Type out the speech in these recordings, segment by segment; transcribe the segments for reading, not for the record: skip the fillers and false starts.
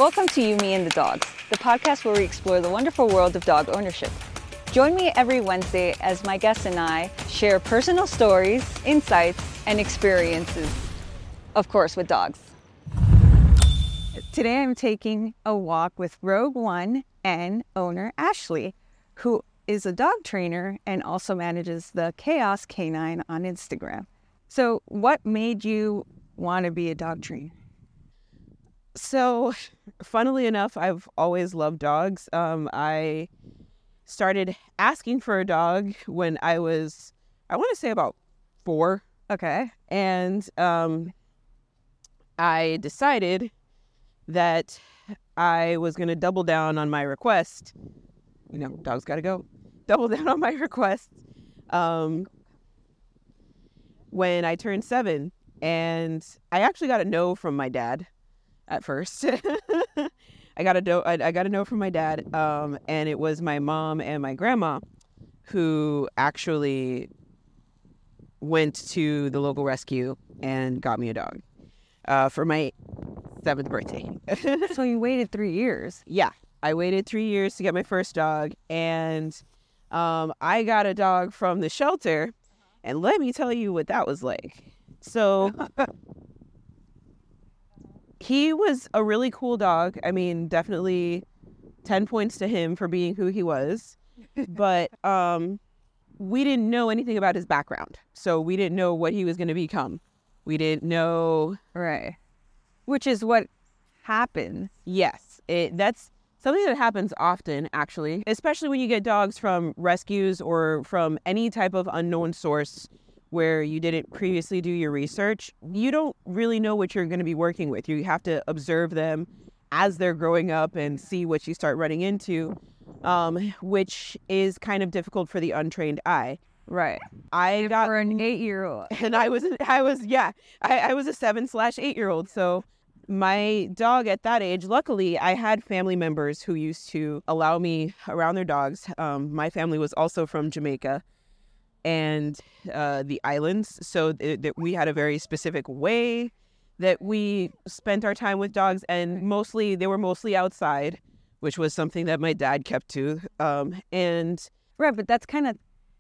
Welcome to You, Me, and the Dogs, the podcast where we explore the wonderful world of dog ownership. Join me every Wednesday as my guests and I share personal stories, insights, and experiences, of course, with dogs. Today I'm taking a walk with Rogue One and owner Ashley, who is a dog trainer and also manages the Chaos Canine on Instagram. So what made you want to be a dog trainer? So, funnily enough, I've always loved dogs. I started asking for a dog when I want to say about 4. Okay. And I decided that I was going to double down on my request. You know, dogs got to go. Double down on my request when I turned 7. And I actually got a no from my dad. At first, I got a note from my dad, and it was my mom and my grandma who actually went to the local rescue and got me a dog for my 7th birthday. So you waited 3 years. Yeah, I waited 3 years to get my first dog, and I got a dog from the shelter, and let me tell you what that was like. So. He was a really cool dog. I mean, definitely 10 points to him for being who he was. But we didn't know anything about his background. So we didn't know what he was going to become. We didn't know. Right. Which is what happened. Yes. That's something that happens often, actually, especially when you get dogs from rescues or from any type of unknown source where you didn't previously do your research. You don't really know what you're going to be working with. You have to observe them as they're growing up and see what you start running into, which is kind of difficult for the untrained eye. Right. I got for an 8-year-old. And I was a 7/8-year-old. So my dog at that age, luckily, I had family members who used to allow me around their dogs. My family was also from Jamaica and the islands, so that we had a very specific way that we spent our time with dogs, and they were mostly outside, which was something that my dad kept to. And right, but that's kind of,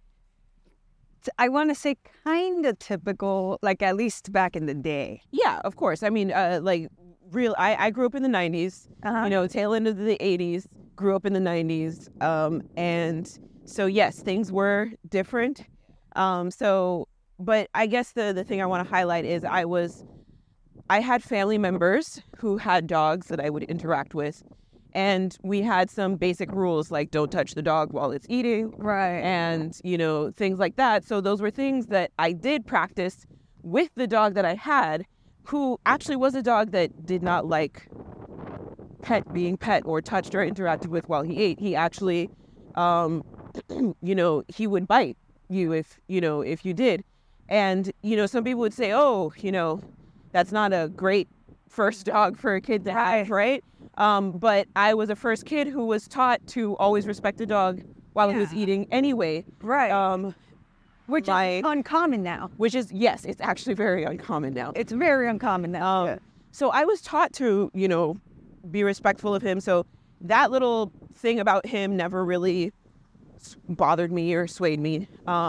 I want to say, kind of typical, like at least back in the day. Yeah, of course. I mean, I grew up in the 90s, tail end of the 80s, grew up in the 90s, and so yes, things were different. But I guess the thing I want to highlight is I had family members who had dogs that I would interact with, and we had some basic rules like don't touch the dog while it's eating. Right. And, things like that. So those were things that I did practice with the dog that I had, who actually was a dog that did not like being pet or touched or interacted with while he ate. He actually, he would bite you if you did. And, some people would say, oh, that's not a great first dog for a kid to have, right? But I was a first kid who was taught to always respect the dog while he was eating anyway. Right. Which is uncommon now. Yes, it's actually very uncommon now. It's very uncommon now. So I was taught to, be respectful of him. So that little thing about him never really bothered me or swayed me.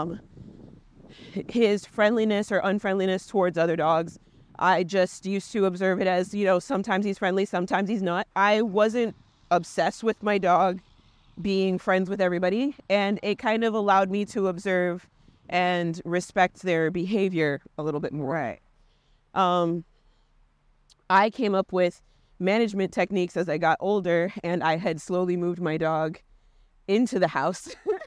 His friendliness or unfriendliness towards other dogs, I just used to observe it as, sometimes he's friendly, sometimes he's not. I wasn't obsessed with my dog being friends with everybody, and it kind of allowed me to observe and respect their behavior a little bit more. Right. I came up with management techniques as I got older, and I had slowly moved my dog into the house.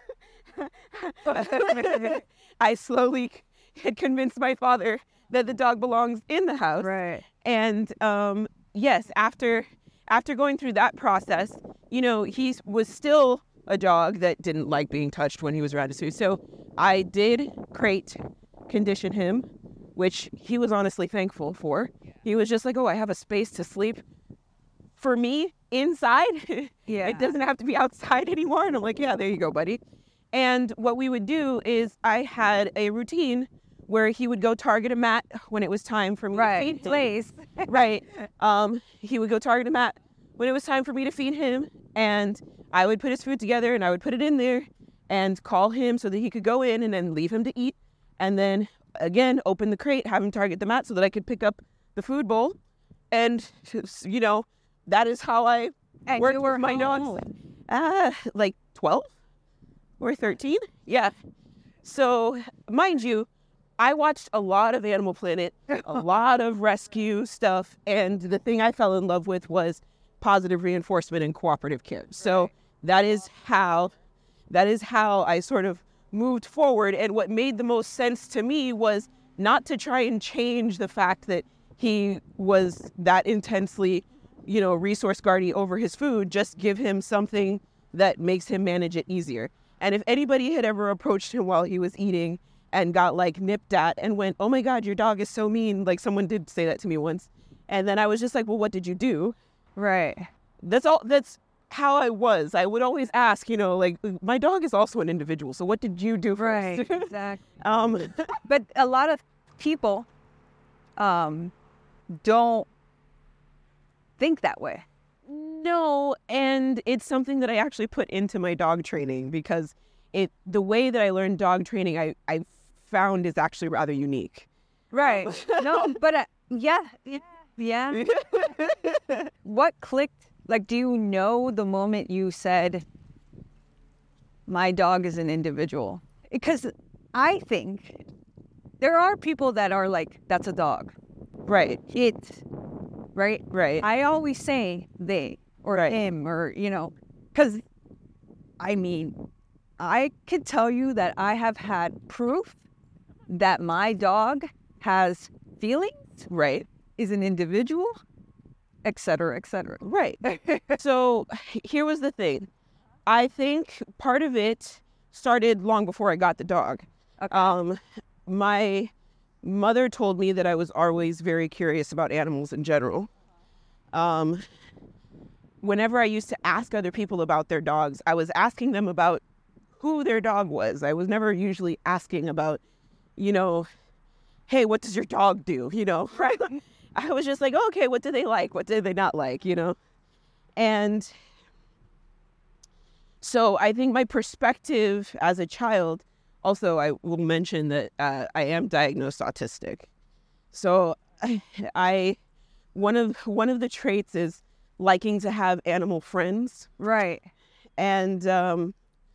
I slowly had convinced my father that the dog belongs in the house. Right. And yes, after going through that process, he was still a dog that didn't like being touched when he was around his food. So I did crate condition him, which he was honestly thankful for. He was just like, oh, I have a space to sleep. For me, inside, it doesn't have to be outside anymore. And I'm like, yeah, there you go, buddy. And what we would do is I had a routine where he would go target a mat when it was time for me to feed him. Place. Right. He would go target a mat when it was time for me to feed him, and I would put his food together and I would put it in there and call him so that he could go in and then leave him to eat. And then again, open the crate, have him target the mat so that I could pick up the food bowl. And, you know, that is how I worked with my dogs. Like 12 or 13. Yeah. So mind you, I watched a lot of Animal Planet, a lot of rescue stuff. And the thing I fell in love with was positive reinforcement and cooperative care. So that is how I sort of moved forward. And what made the most sense to me was not to try and change the fact that he was that intensely, you know, resource guardy over his food, just give him something that makes him manage it easier. And if anybody had ever approached him while he was eating and got like nipped at and went, "Oh my God, your dog is so mean." Like someone did say that to me once. And then I was just like, well, what did you do? Right. That's how I was. I would always ask, you know, like, my dog is also an individual. So what did you do first? Right. Exactly. But a lot of people don't think that way. No, and it's something that I actually put into my dog training because the way that I learned dog training, I found is actually rather unique. Right. No, but yeah. What clicked? Like, do you know the moment you said, my dog is an individual? Because I think there are people that are like, that's a dog. Right. Right? Right. I always say they or him or, you know, because, I mean, I could tell you that I have had proof that my dog has feelings. Right. Is an individual, et cetera, et cetera. Right. So here was the thing. I think part of it started long before I got the dog. Okay. My mother told me that I was always very curious about animals in general. Whenever I used to ask other people about their dogs, I was asking them about who their dog was. I was never usually asking about, you know, hey, what does your dog do? You know, right? I was just like, okay, what do they like? What do they not like? You know? And so I think my perspective as a child, also I will mention that I am diagnosed autistic. So one of the traits is liking to have animal friends. Right. And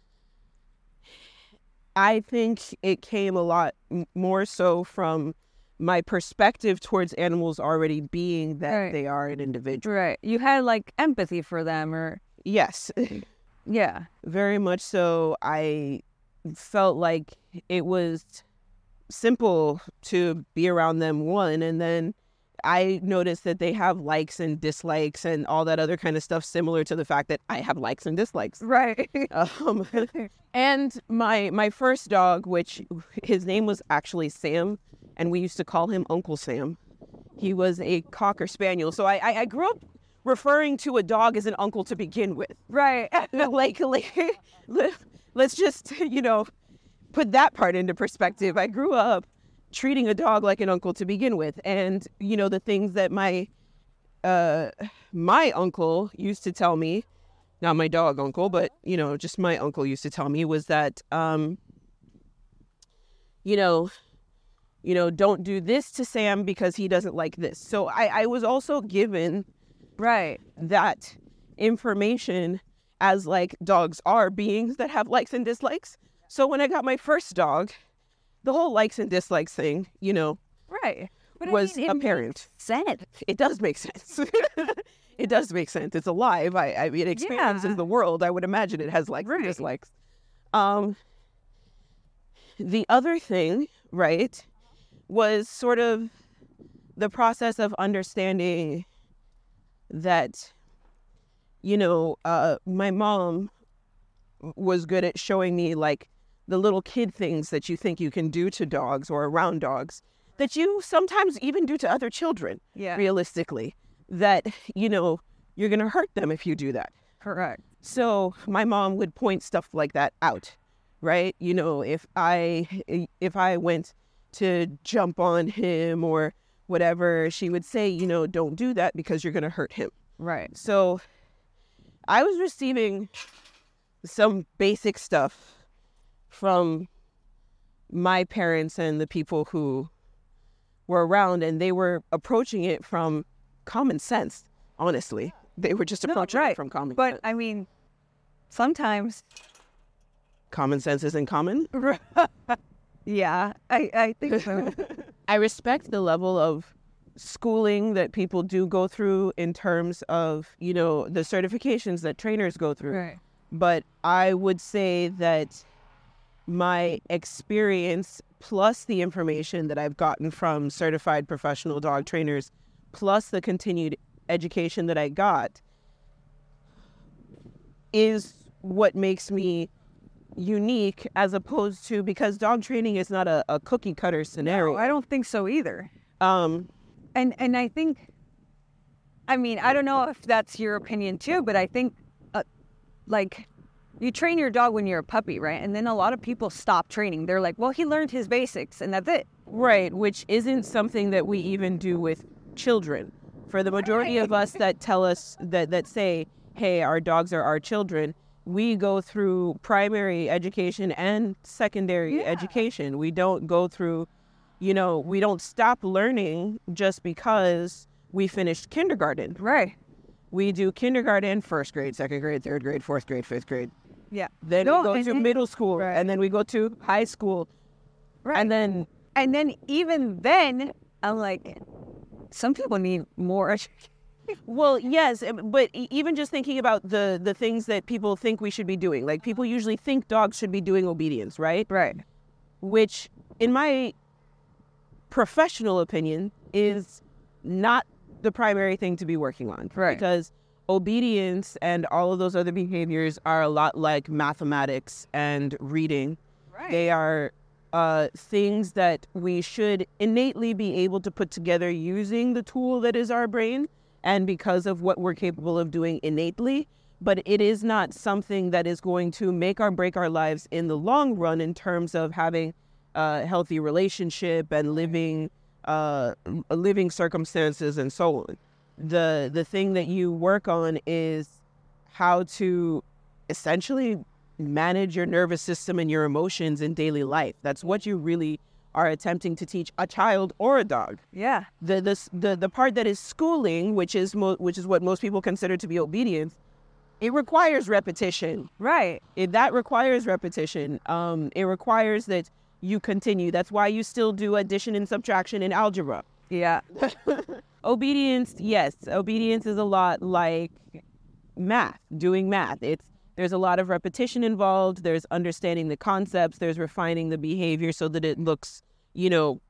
I think it came a lot more so from my perspective towards animals already being that they are an individual. Right. You had like empathy for them or... Yes. Yeah. Very much so. I felt like it was simple to be around them, one, and then I noticed that they have likes and dislikes and all that other kind of stuff similar to the fact that I have likes and dislikes. Right. And my first dog, which his name was actually Sam, and we used to call him Uncle Sam. He was a Cocker Spaniel. So I grew up referring to a dog as an uncle to begin with. Right. like let's just, you know, put that part into perspective. I grew up treating a dog like an uncle to begin with. And, you know, the things that my uncle used to tell me, not my dog uncle, but, you know, just my uncle used to tell me was that, you know, don't do this to Sam because he doesn't like this. So I was also given that information as like dogs are beings that have likes and dislikes. So when I got my first dog, the whole likes and dislikes thing, you know, was apparent. It does make sense. It does make sense. It's alive. I mean, it experiences the world. I would imagine it has likes and dislikes. The other thing, was sort of the process of understanding that, you know, my mom was good at showing me like the little kid things that you think you can do to dogs or around dogs that you sometimes even do to other children, realistically, that, you know, you're going to hurt them if you do that. Correct. So my mom would point stuff like that out, right? You know, if I went to jump on him or whatever, she would say, you know, don't do that because you're going to hurt him. Right. So I was receiving some basic stuff from my parents and the people who were around, and they were approaching it from common sense, honestly. They were just approaching it from common sense. But, I mean, sometimes... Common sense isn't common? Yeah, I think so. I respect the level of schooling that people do go through in terms of, you know, the certifications that trainers go through. Right. But I would say that my experience plus the information that I've gotten from certified professional dog trainers plus the continued education that I got is what makes me unique, as opposed to, because dog training is not a cookie cutter scenario. No, I don't think so either. Um, And I think, I mean, I don't know if that's your opinion too, but I think, like, you train your dog when you're a puppy, right? And then a lot of people stop training. They're like, well, he learned his basics and that's it. Right, which isn't something that we even do with children. For the majority of us that tell us, that say, hey, our dogs are our children, we go through primary education and secondary education. We don't go through, you know, we don't stop learning just because we finished kindergarten. Right. We do kindergarten, first grade, second grade, third grade, fourth grade, fifth grade. Yeah. Then we go to middle school, right. and then we go to high school. Right. And then even then, I'm like, some people need more education. well, yes, but even just thinking about the things that people think we should be doing, like people usually think dogs should be doing obedience, right? Right. Which, in my professional opinion, is not the primary thing to be working on. Right. Because obedience and all of those other behaviors are a lot like mathematics and reading. Right. They are things that we should innately be able to put together using the tool that is our brain, and because of what we're capable of doing innately. But it is not something that is going to make or break our lives in the long run in terms of having a healthy relationship and living circumstances and so on. The thing that you work on is how to essentially manage your nervous system and your emotions in daily life. That's what you really are attempting to teach a child or a dog. Yeah. The part that is schooling, which is what most people consider to be obedience, it requires repetition. Right. That requires repetition. It requires that you continue. That's why you still do addition and subtraction in algebra. Yeah. Obedience, yes. Obedience is a lot like math, doing math. There's a lot of repetition involved. There's understanding the concepts. There's refining the behavior so that it looks, you know,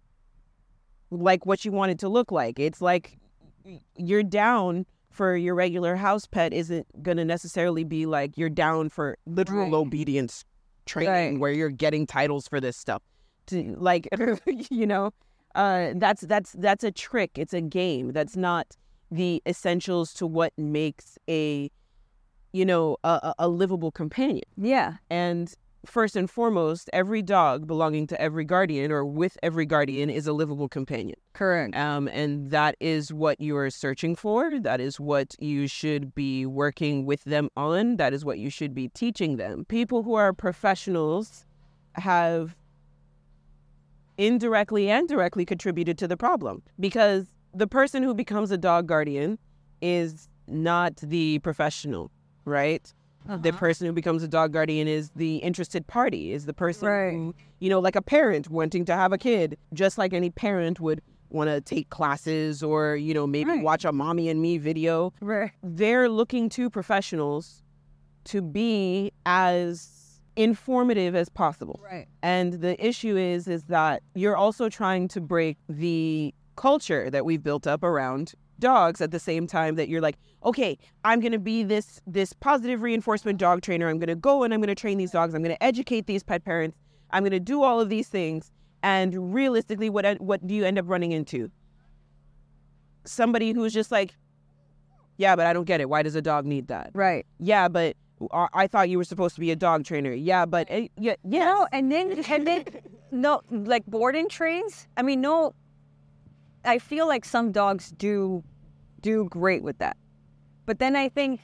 like what you want it to look like. It's like your down for your regular house pet isn't going to necessarily be like you're down for literal obedience training where you're getting titles for this stuff. Like, you know, that's a trick. It's a game. That's not the essentials to what makes a livable companion. Yeah. And first and foremost, every dog belonging to every guardian or with every guardian is a livable companion. Correct. And that is what you are searching for. That is what you should be working with them on. That is what you should be teaching them. People who are professionals have indirectly and directly contributed to the problem, because the person who becomes a dog guardian is not the professional, right? The person who becomes a dog guardian is the interested party, is the person who, you know, like a parent wanting to have a kid, just like any parent would want to take classes or, you know, maybe watch a Mommy and Me video. Right. They're looking to professionals to be as informative as possible. Right. And the issue is that you're also trying to break the culture that we've built up around dogs at the same time that you're like, okay, I'm going to be this positive reinforcement dog trainer. I'm going to go and I'm going to train these dogs. I'm going to educate these pet parents. I'm going to do all of these things. And realistically, what do you end up running into? Somebody who's just like, yeah, but I don't get it. Why does a dog need that? Right. Yeah, but I thought you were supposed to be a dog trainer. Yeah, but yeah. No, and then no, like boarding trains. I mean, no. I feel like some dogs do great with that. But then I think,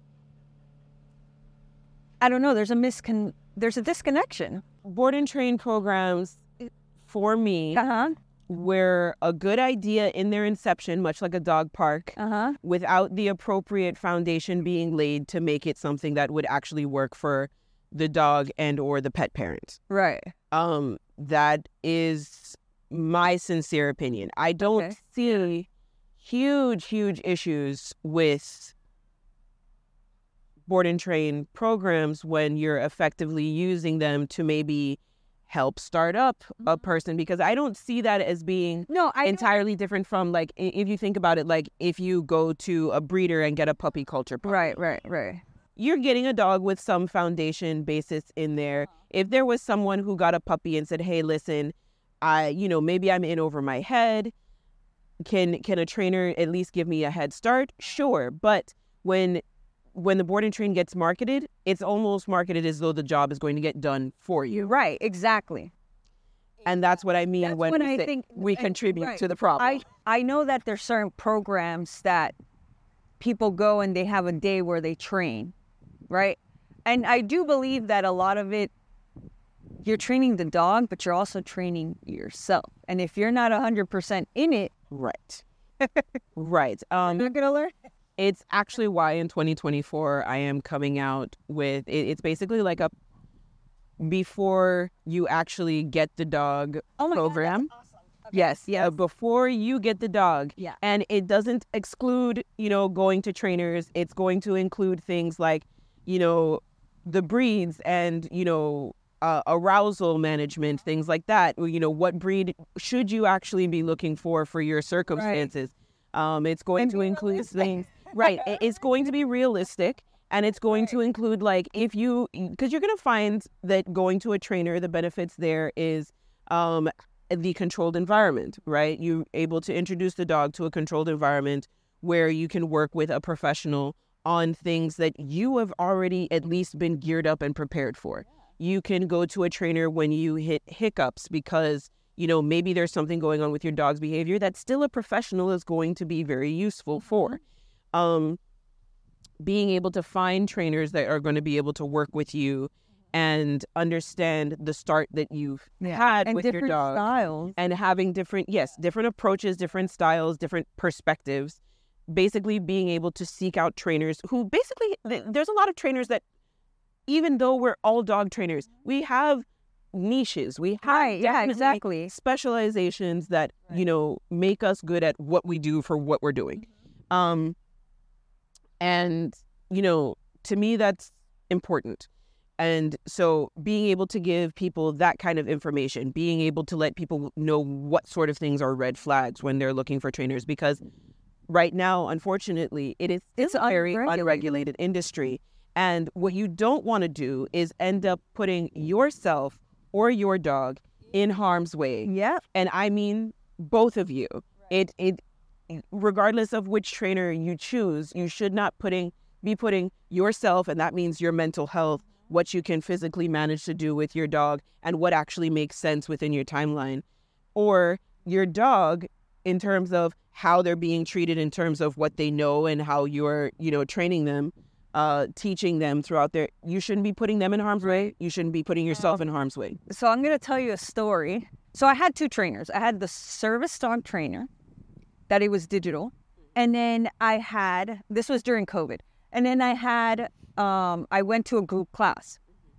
I don't know, there's a disconnection. Board and train programs, for me, were a good idea in their inception, much like a dog park, without the appropriate foundation being laid to make it something that would actually work for the dog and or the pet parent. Right. That is my sincere opinion. I don't see huge issues with board and train programs when you're effectively using them to maybe help start up a person, because I don't see that as being entirely different from, like, if you think about it, like if you go to a breeder and get a puppy culture puppy. Right. You're getting a dog with some foundation basis in there. If there was someone who got a puppy and said, hey, listen, maybe I'm in over my head. Can a trainer at least give me a head start? Sure. But when the board and train gets marketed, it's almost marketed as though the job is going to get done for you. Right, exactly. And that's what I mean when we think we contribute to the problem. I know that there's certain programs that people go and they have a day where they train, right? And I do believe that a lot of it, you're training the dog, but you're also training yourself. And if you're not 100% in it... Right. Right. You're not going to learn? It's actually why in 2024 I am coming out with... It's basically like a before you actually get the dog program. God, that's awesome. Okay. Yes. Before you get the dog. Yeah. And it doesn't exclude, going to trainers. It's going to include things like, the breeds and, arousal management, things like that. What breed should you actually be looking for your circumstances? Right. It's going to include things. Right. It's going to be realistic. And it's going to include, like, because you're going to find that going to a trainer, the benefits there is the controlled environment, right? You're able to introduce the dog to a controlled environment where you can work with a professional on things that you have already at least been geared up and prepared for. You can go to a trainer when you hit hiccups because, maybe there's something going on with your dog's behavior that still a professional is going to be very useful for. Being able to find trainers that are going to be able to work with you and understand the start that you've had and with your dog. Styles. And having different approaches, different styles, different perspectives. Basically being able to seek out trainers who there's a lot of trainers that, even though we're all dog trainers, we have niches. We have specializations that, make us good at what we do for what we're doing. And, to me, that's important. And so being able to give people that kind of information, being able to let people know what sort of things are red flags when they're looking for trainers, because right now, unfortunately, it's a very unregulated industry. And what you don't want to do is end up putting yourself or your dog in harm's way. Yeah. And I mean both of you. Right. It regardless of which trainer you choose, you should not be putting yourself, and that means your mental health, what you can physically manage to do with your dog, and what actually makes sense within your timeline, or your dog in terms of how they're being treated, in terms of what they know and how you're, training them, teaching them throughout you shouldn't be putting them in harm's way. You shouldn't be putting yourself in harm's way. So I'm going to tell you a story. So I had two trainers. I had the service dog trainer, that it was digital. And then this was during COVID. And then I went to a group class.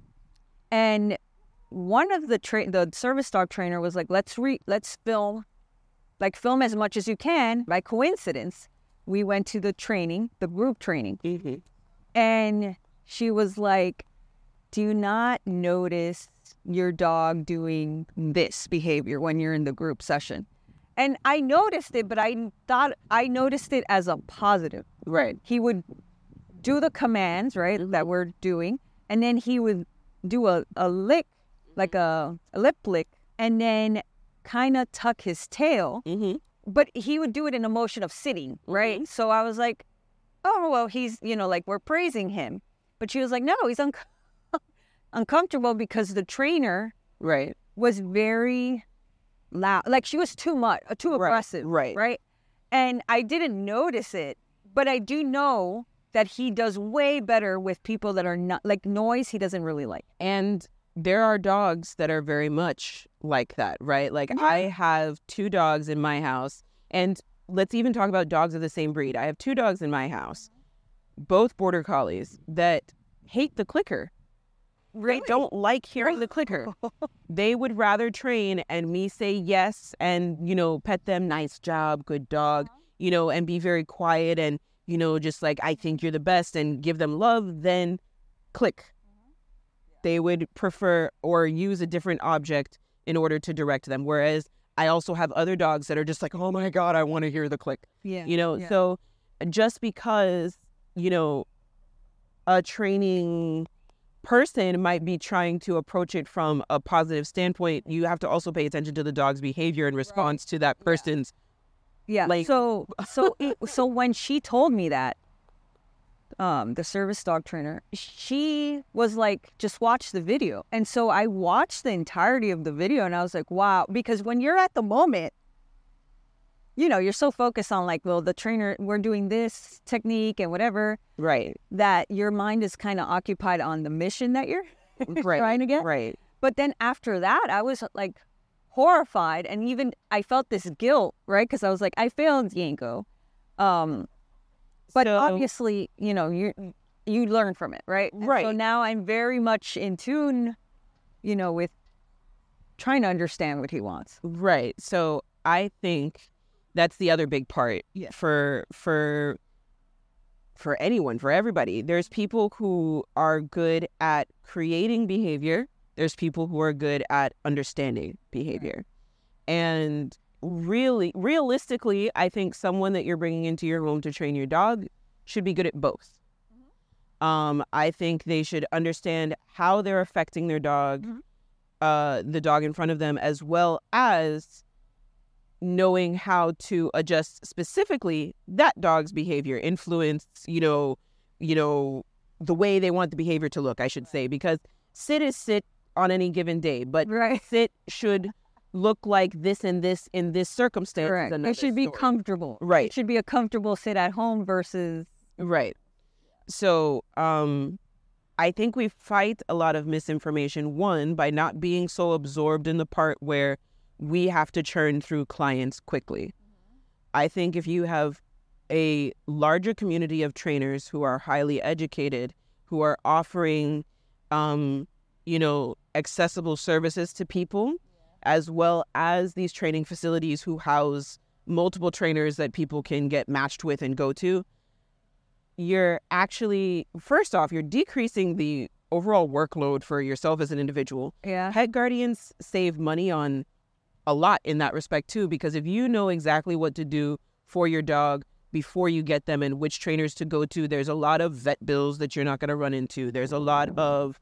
And one of the service dog trainer was like, let's film as much as you can. By coincidence, we went to the group training. Mm-hmm. And she was like, do you not notice your dog doing this behavior when you're in the group session? And I noticed it, but I thought I noticed it as a positive. Right. He would do the commands, right, that we're doing, and then he would do a lick, like a lip lick, and then kind of tuck his tail. Mm-hmm. But he would do it in a motion of sitting, right? Mm-hmm. So I was like, oh, well, he's, we're praising him. But she was like, no, he's uncomfortable because the trainer was very loud. Like, she was too aggressive. Right. And I didn't notice it, but I do know that he does way better with people that are not like noise. He doesn't really like. And there are dogs that are very much like that, right? Like I have 2 dogs in my house, and let's even talk about dogs of the same breed. I have 2 dogs in my house, both border collies, that hate the clicker. Really? They don't like hearing the clicker. They would rather train and me say yes and, pet them, nice job, good dog, and be very quiet and, just like, I think you're the best and give them love than click. They would prefer or use a different object in order to direct them. Whereas I also have other dogs that are just like, oh my God, I want to hear the click. So just because, a training person might be trying to approach it from a positive standpoint, you have to also pay attention to the dog's behavior in response to that person's. Yeah. So when she told me that, the service dog trainer, she was like, just watch the video. And so I watched the entirety of the video and I was like, wow, because when you're at the moment, you're so focused on like, well, the trainer, we're doing this technique and whatever. Right. That your mind is kind of occupied on the mission that you're trying to get. Right. But then after that, I was like horrified. And even I felt this guilt, right? Because I was like, I failed Yanko. But obviously, you learn from it, right? Right. So now I'm very much in tune, with trying to understand what he wants. Right. So I think that's the other big part for anyone, for everybody. There's people who are good at creating behavior. There's people who are good at understanding behavior. And really, realistically, I think someone that you're bringing into your home to train your dog should be good at both. I think they should understand how they're affecting their dog, the dog in front of them, as well as knowing how to adjust specifically that dog's behavior, influence, the way they want the behavior to look, I should say, because sit is sit on any given day, but sit should look like this and this in this circumstance. Correct. It should be comfortable. Right. It should be a comfortable sit at home versus. Right. So I think we fight a lot of misinformation, one, by not being so absorbed in the part where we have to churn through clients quickly. I think if you have a larger community of trainers who are highly educated, who are offering, accessible services to people, as well as these training facilities who house multiple trainers that people can get matched with and go to, you're actually, first off, you're decreasing the overall workload for yourself as an individual. Yeah. Pet guardians save money on a lot in that respect too, because if you know exactly what to do for your dog before you get them and which trainers to go to, there's a lot of vet bills that you're not going to run into. There's a lot of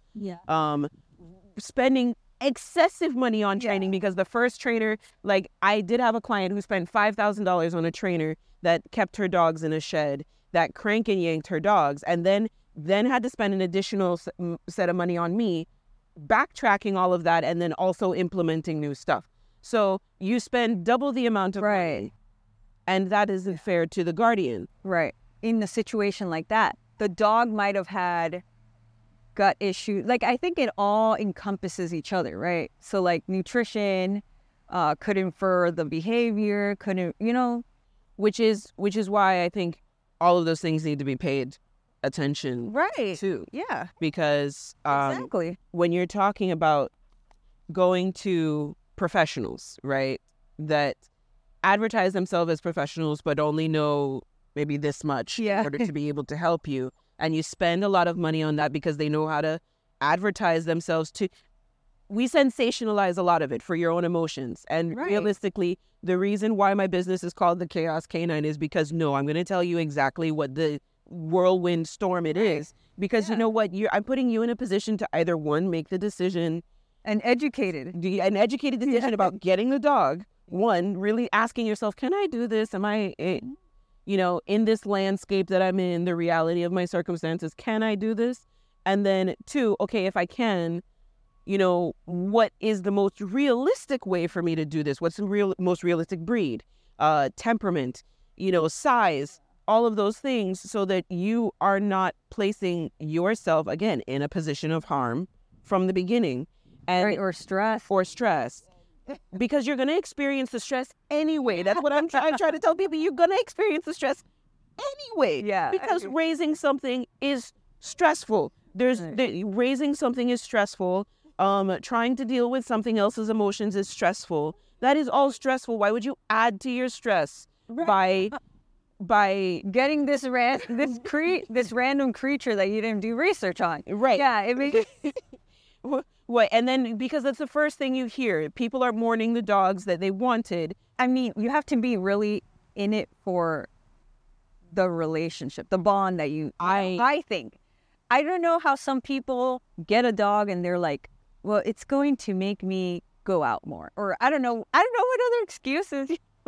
spending excessive money on training because the first trainer, like I did have a client who spent $5,000 on a trainer that kept her dogs in a shed, that crank and yanked her dogs, and then had to spend an additional set of money on me, backtracking all of that and then also implementing new stuff. So you spend double the amount of money, and that isn't fair to the guardian. Right. In a situation like that, the dog might have had gut issues. Like, I think it all encompasses each other, right? So, like, nutrition could infer the behavior, which is why I think all of those things need to be paid attention to. Yeah. Because exactly. When you're talking about going to professionals, right, that advertise themselves as professionals but only know maybe this much in order to be able to help you, and you spend a lot of money on that because they know how to advertise themselves to, we sensationalize a lot of it for your own emotions. And realistically, the reason why my business is called the Chaos Canine is because I'm going to tell you exactly what the whirlwind storm it is, because you know what, I'm putting you in a position to either one, make the decision, an educated decision about getting the dog. One, really asking yourself, can I do this? Am I, in this landscape that I'm in, the reality of my circumstances, can I do this? And then two, okay, if I can, what is the most realistic way for me to do this? What's the most realistic breed, temperament, size, all of those things so that you are not placing yourself, again, in a position of harm from the beginning. And Right, or stress. or stress. Because you're going to experience the stress anyway. That's what I'm trying to tell people. You're going to experience the stress anyway. Yeah. Because raising something is stressful. Raising something is stressful. Trying to deal with something else's emotions is stressful. That is all stressful. Why would you add to your stress by Getting this random creature that you didn't do research on. right? Yeah, it makes What? And then because that's the first thing you hear, people are mourning the dogs that they wanted. I mean, you have to be really in it for the relationship, the bond that I think. I don't know how some people get a dog and they're like, well, it's going to make me go out more. Or I don't know what other excuses.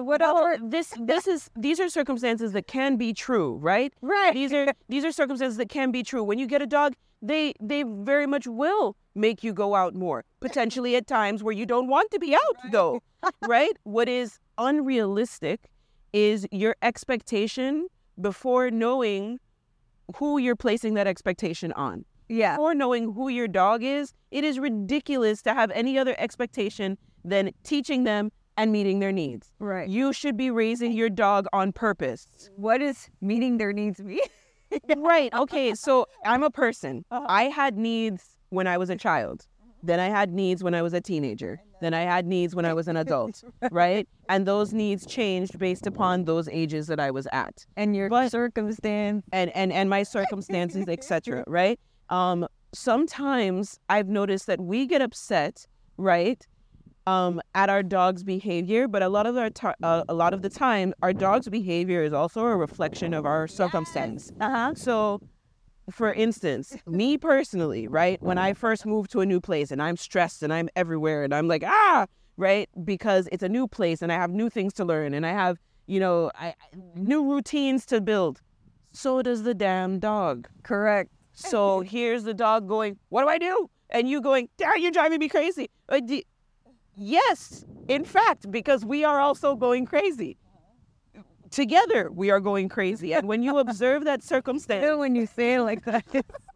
These are circumstances that can be true, right? Right. These are circumstances that can be true. When you get a dog, they very much will make you go out more, potentially at times where you don't want to be out, though, right? What is unrealistic is your expectation before knowing who you're placing that expectation on. Yeah. Before knowing who your dog is, it is ridiculous to have any other expectation than teaching them and meeting their needs. Right. You should be raising your dog on purpose. What does meeting their needs mean? Right. Okay. So I'm a person. I had needs when I was a child. Then I had needs when I was a teenager. Then I had needs when I was an adult. Right. And those needs changed based upon those ages that I was at. And your circumstance. And my circumstances, etc. Right. Sometimes I've noticed that we get upset, right, at our dog's behavior, but a lot of the time, our dog's behavior is also a reflection of our circumstance. So, for instance, me personally, right, when I first moved to a new place and I'm stressed and I'm everywhere and I'm like, right, because it's a new place and I have new things to learn and I have, new routines to build. So does the damn dog. Correct. So here's the dog going, what do I do? And you going, Dad, you're driving me crazy. Yes, in fact, because we are also going crazy. Together, we are going crazy. And when you observe that circumstance... When you say it like that.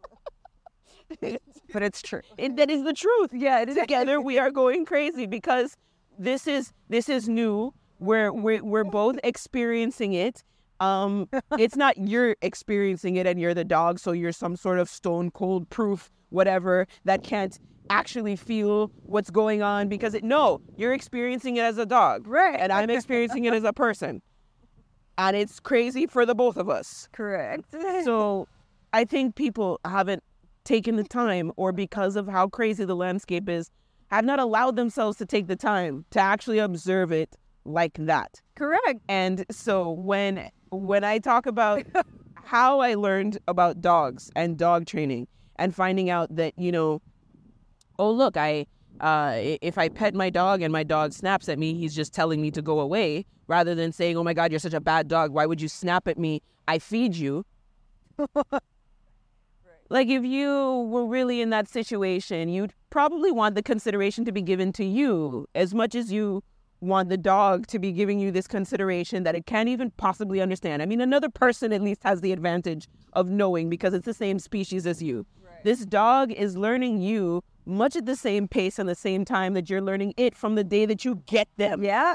But it's true. That is the truth. Yeah, it is. Together, we are going crazy because this is new. We're both experiencing it. It's not you're experiencing it and you're the dog, so you're some sort of stone cold proof, whatever, that can't actually feel what's going on because you're experiencing it as a dog. Right. And I'm experiencing it as a person. And it's crazy for the both of us. Correct. So I think people haven't taken the time, or because of how crazy the landscape is, have not allowed themselves to take the time to actually observe it like that. Correct. And so when I talk about how I learned about dogs and dog training and finding out that, oh, look, if I pet my dog and my dog snaps at me, he's just telling me to go away rather than saying, oh, my God, you're such a bad dog. Why would you snap at me? I feed you. Like, if you were really in that situation, you'd probably want the consideration to be given to you as much as you want the dog to be giving you this consideration that it can't even possibly understand. I mean, another person at least has the advantage of knowing because it's the same species as you. Right. This dog is learning you much at the same pace and the same time that you're learning it from the day that you get them. Yeah.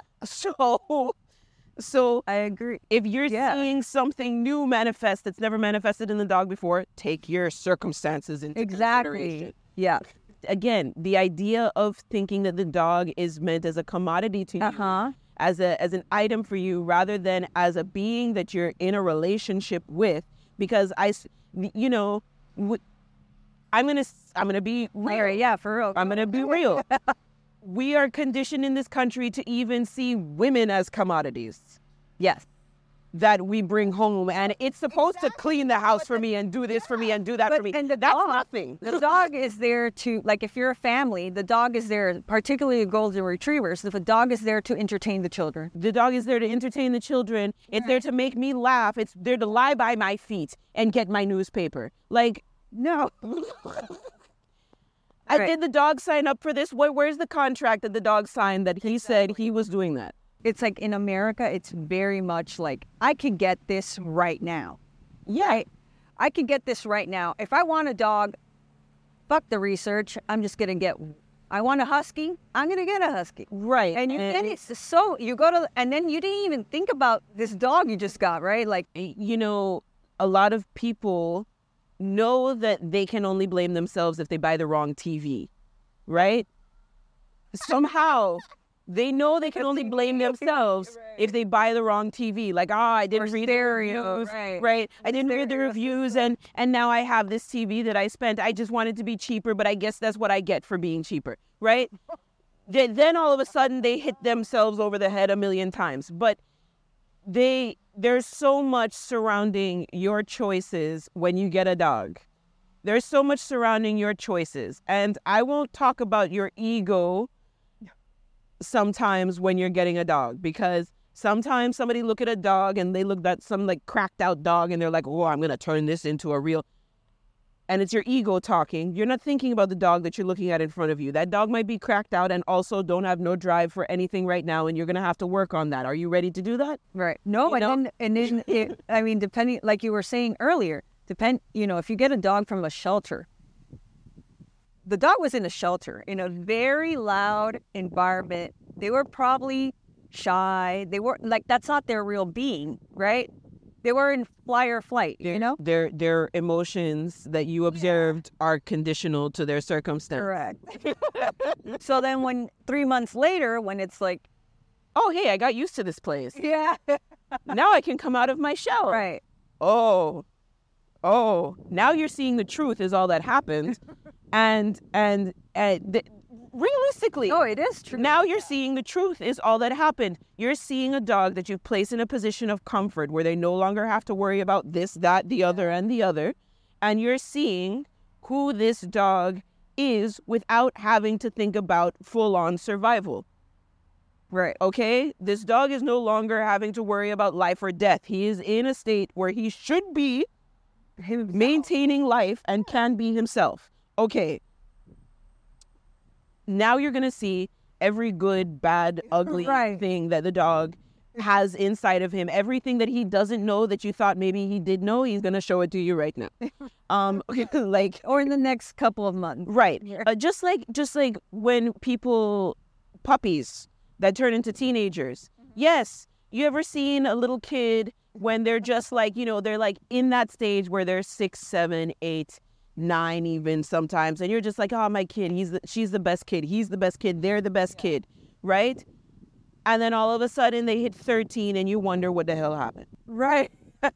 So I agree. If you're seeing something new manifest that's never manifested in the dog before, take your circumstances into consideration. Yeah. Again, the idea of thinking that the dog is meant as a commodity to you, as an item for you, rather than as a being that you're in a relationship with, because I'm gonna be real. Yeah, for real. I'm gonna be real. We are conditioned in this country to even see women as commodities. Yes. That we bring home, and it's supposed to clean the house for me and do this for me and do that for me. And that's nothing. The dog is there to, like, if you're a family, the dog is there, particularly golden retrievers, if a dog is there to entertain the children. The dog is there to entertain the children. It's there to make me laugh. It's there to lie by my feet and get my newspaper. Like, no. Did the dog sign up for this? Where's the contract that the dog signed that he said he was doing that? it's like in America, it's very much like, I could get this right now. Yeah. I could get this right now. If I want a dog, fuck the research. I'm just going to get, I want a husky. I'm going to get a husky. Right. And you get it. So you go to, and then you didn't even think about this dog you just got, right? Like, you know, a lot of people know that they can only blame themselves if they buy the wrong TV, right? Somehow they know they can only blame themselves if they buy the wrong TV. Like, I didn't read the reviews, right? I didn't read the reviews, and now I have this TV that I spent. I just wanted to be cheaper, but I guess that's what I get for being cheaper, right? Then all of a sudden they hit themselves over the head a million times. But there's so much surrounding your choices when you get a dog. There's so much surrounding your choices. And I won't talk about your ego sometimes when you're getting a dog, because sometimes somebody look at a dog and they look at some like cracked out dog and they're like, oh, I'm going to turn this into a real, and it's your ego talking. You're not thinking about the dog that you're looking at in front of you. That dog might be cracked out and also don't have no drive for anything right now, and you're going to have to work on that. Are you ready to do that? Right. No, and then I mean, depending, like you were saying earlier, if you get a dog from a shelter, the dog was in a shelter in a very loud environment. They were probably shy. They were like, that's not their real being, right? They were in fly or flight, you know? Their emotions that you observed are conditional to their circumstance. Correct. So then when 3 months later, when it's like, oh, hey, I got used to this place. Yeah. Now I can come out of my shell. Right. Oh, now you're seeing the truth is all that happened. And realistically, oh, it is true. Now you're seeing the truth is all that happened. You're seeing a dog that you've placed in a position of comfort where they no longer have to worry about this, that, the other, and the other. And you're seeing who this dog is without having to think about full-on survival. Right. Okay? This dog is no longer having to worry about life or death. He is in a state where he should be maintaining life and can be himself. Okay. Now you're going to see every good, bad, ugly thing that the dog has inside of him. Everything that he doesn't know that you thought maybe he did know, he's going to show it to you right now. Like, or in the next couple of months. Right. Just like when puppies that turn into teenagers. Yes. You ever seen a little kid when they're just like, they're like in that stage where they're 6, 7, 8, 9 even sometimes, and you're just like, oh, my kid, she's the best kid, he's the best kid, they're the best kid, right? And then all of a sudden they hit 13 and you wonder what the hell happened. Right.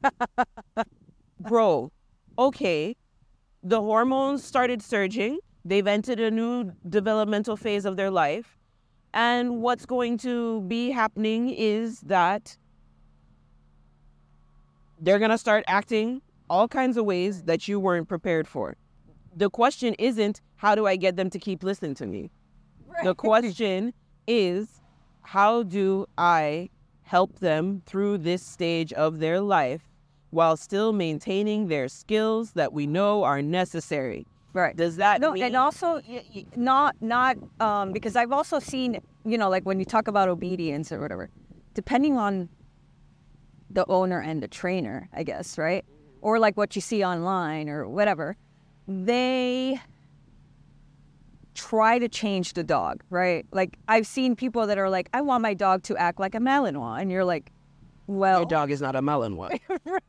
Bro, okay, the hormones started surging, they've entered a new developmental phase of their life, and what's going to be happening is that they're going to start acting all kinds of ways that you weren't prepared for. The question isn't, how do I get them to keep listening to me? Right. The question is, how do I help them through this stage of their life while still maintaining their skills that we know are necessary? Right. Does that mean... And also, not because I've also seen, like when you talk about obedience or whatever, depending on the owner and the trainer, I guess, right? Or like what you see online or whatever, they try to change the dog, right? Like I've seen people that are like, I want my dog to act like a Malinois. And you're like, well... Your dog is not a Malinois.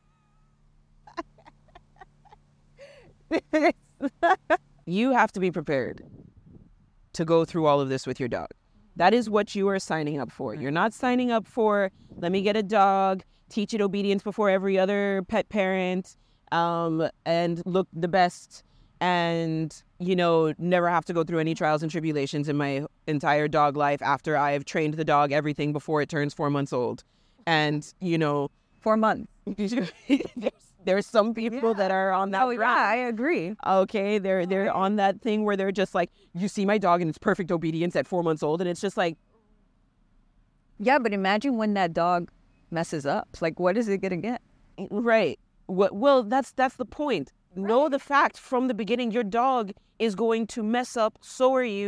You have to be prepared to go through all of this with your dog. That is what you are signing up for. You're not signing up for, let me get a dog, teach it obedience before every other pet parent, and look the best, and, never have to go through any trials and tribulations in my entire dog life after I have trained the dog everything before it turns 4 months old. And, 4 months. There's some people that are on that. Oh, yeah, I agree. Okay, they're on that thing where they're just like, you see my dog and it's perfect obedience at 4 months old, and it's just like... Yeah, but imagine when that dog messes up. Like, what is it going to get? Right. Well, that's the point. Right. Know the fact from the beginning, your dog is going to mess up, so are you,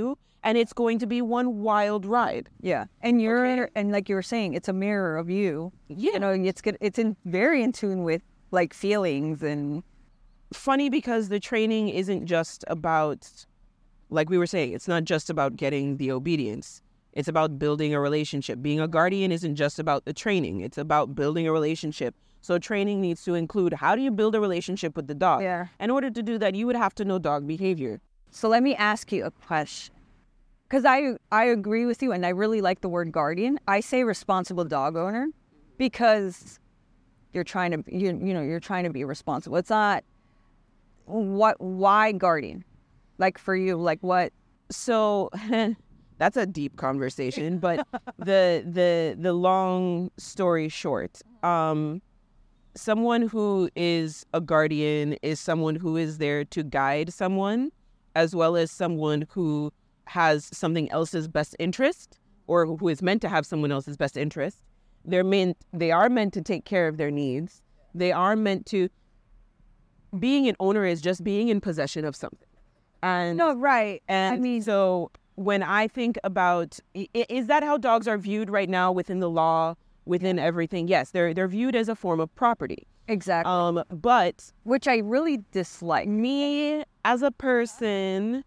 and it's going to be one wild ride. Yeah. And and like you were saying, it's a mirror of you. Yeah. You know, it's very in tune with like feelings and funny because the training isn't just about, like we were saying, it's not just about getting the obedience. It's about building a relationship. Being a guardian isn't just about the training. It's about building a relationship. So training needs to include, how do you build a relationship with the dog? Yeah. In order to do that, you would have to know dog behavior. So let me ask you a question. Because I agree with you, and I really like the word guardian. I say responsible dog owner because you're trying to you're trying to be responsible. It's not why guardian? Like for you, like what? So that's a deep conversation, but the long story short, someone who is a guardian is someone who is there to guide someone, as well as someone who has something else's best interest, or who is meant to have someone else's best interest. They are meant to take care of their needs. They are meant to. Being an owner is just being in possession of something. And no, right. And I mean, so when I think about, is that how dogs are viewed right now within the law, within everything? Yes, they're viewed as a form of property. Exactly. But which I really dislike. Me as a person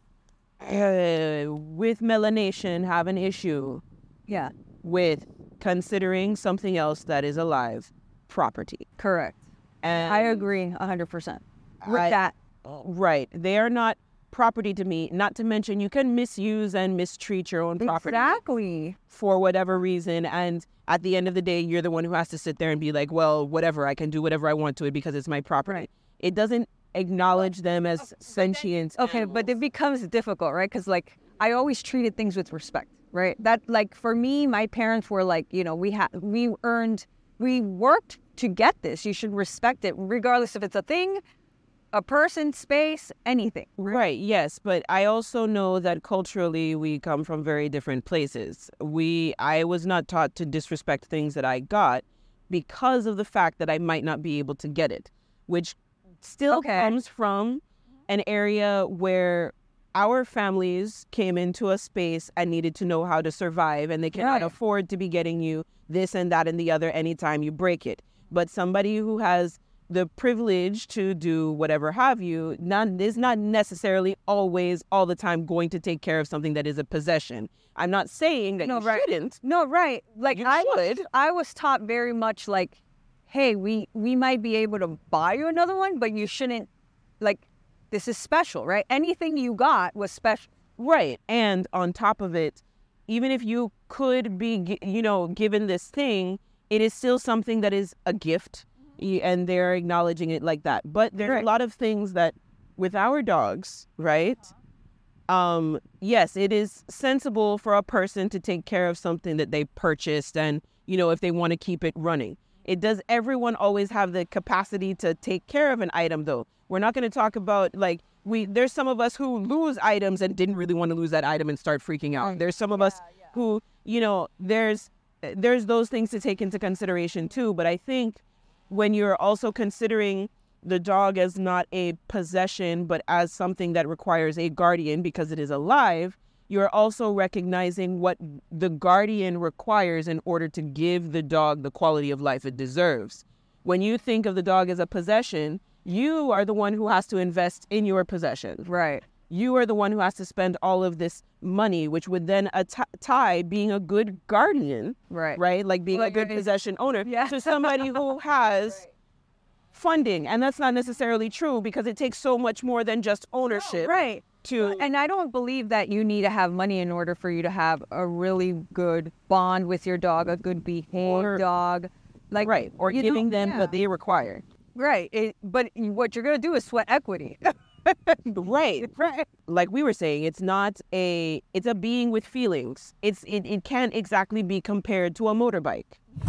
with melanation have an issue. Yeah. With considering something else that is alive property. Correct. And I agree 100% with that. Right. They are not property to me, not to mention you can misuse and mistreat your own property. Exactly. For whatever reason. And at the end of the day, you're the one who has to sit there and be like, well, whatever, I can do whatever I want to it because it's my property. Right. It doesn't acknowledge them as sentient animals. But it becomes difficult, right? Because like I always treated things with respect, right? That like for me, my parents were like, you know, we worked to get this. You should respect it, regardless if it's a thing, a person, space, anything. Right, yes. But I also know that culturally we come from very different places. I was not taught to disrespect things that I got because of the fact that I might not be able to get it, which still comes from an area where our families came into a space and needed to know how to survive, and they cannot afford to be getting you this and that and the other anytime you break it. But somebody who has the privilege to do whatever have you is not necessarily always all the time going to take care of something that is a possession. I'm not saying that you shouldn't. No, right. Like you I was taught very much like, hey, we might be able to buy you another one, but you shouldn't, like, this is special, right? Anything you got was special. Right. And on top of it, even if you could be, given this thing, it is still something that is a gift, and they're acknowledging it like that. But there's a lot of things that with our dogs, right? Yes, it is sensible for a person to take care of something that they purchased and, if they want to keep it running. Does everyone always have the capacity to take care of an item, though? We're not going to talk about, like, there's some of us who lose items and didn't really want to lose that item and start freaking out. There's some of us who, there's those things to take into consideration, too. But I think when you're also considering the dog as not a possession, but as something that requires a guardian because it is alive, you're also recognizing what the guardian requires in order to give the dog the quality of life it deserves. When you think of the dog as a possession, you are the one who has to invest in your possession. Right. You are the one who has to spend all of this money, which would then tie being a good guardian, right? Like being a good possession owner to somebody who has funding. And that's not necessarily true because it takes so much more than just ownership. Right. And I don't believe that you need to have money in order for you to have a really good bond with your dog, a good behaved dog. Like, or giving them what they require. Right. But what you're going to do is sweat equity. Right. Like we were saying, it's a being with feelings. It can't exactly be compared to a motorbike.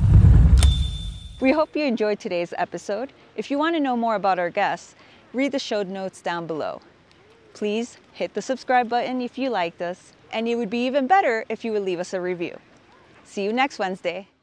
We hope you enjoyed today's episode. If you want to know more about our guests, read the show notes down below. Please hit the subscribe button if you liked us, and it would be even better if you would leave us a review. See you next Wednesday.